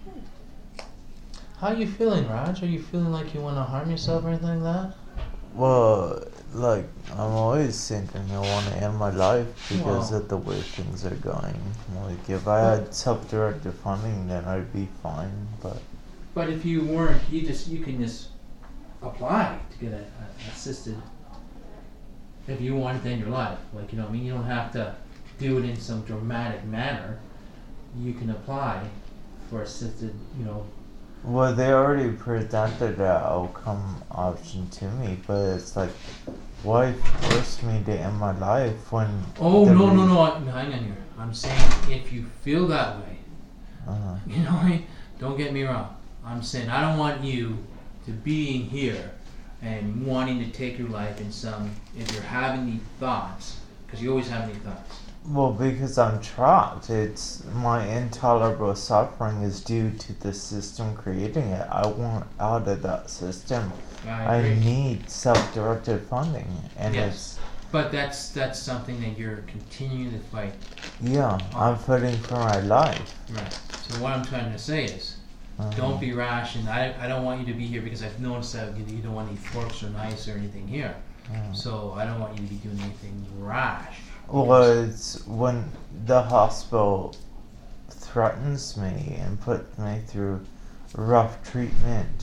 How are you feeling, Raj? Are you feeling like you want to harm yourself or anything like that? Well, like, I'm always thinking I want to end my life because Well, of the way things are going. Like, if I had self-directed funding, then I'd be fine, but... but if you weren't, you can just apply to get a assisted. If you want to end your life, like you know, what I mean, you don't have to do it in some dramatic manner. You can apply for assisted, you know. Well, they already presented the outcome option to me, but it's like, why force me to end my life when... Oh no! Hang on here. I'm saying if you feel that way, you know, don't get me wrong. I'm saying I don't want you to be here and wanting to take your life in some. If you're having these thoughts, because you always have these thoughts. Well, because I'm trapped. It's my intolerable suffering is due to the system creating it. I want out of that system. I I agree. need self-directed funding, and Yes, but that's something that you're continuing to fight. I'm fighting for my life. Right. So what I'm trying to say is, don't be rash, and I don't want you to be here because I've noticed that you don't want any forks or knives or anything here. So I don't want you to be doing anything rash. Well, it's when the hospital threatens me and puts me through rough treatment.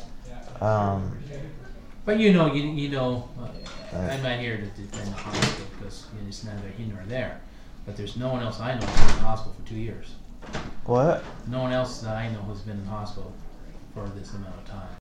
But you know, I'm not here to defend the hospital because it's neither here nor there. But there's no one else I know who's been in the hospital for 2 years. What? No one else that I know has been in the hospital for this amount of time.